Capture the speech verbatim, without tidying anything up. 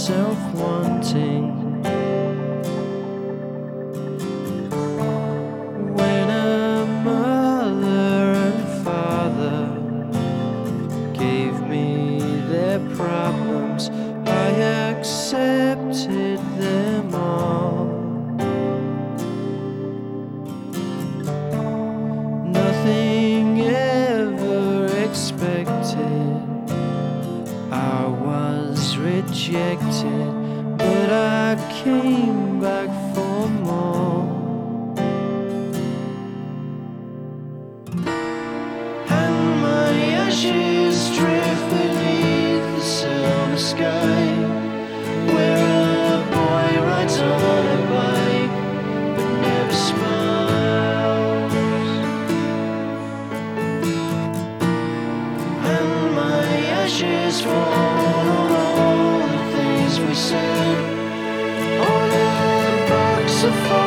self-wanting. When a mother and father gave me their problems, I accepted them all. Nothing ever expected, I was rejected, but I came back for more. And my ashes drift beneath the silver sky, where a boy rides on a bike but never smiles. And my ashes fall on all the things we said, on a box of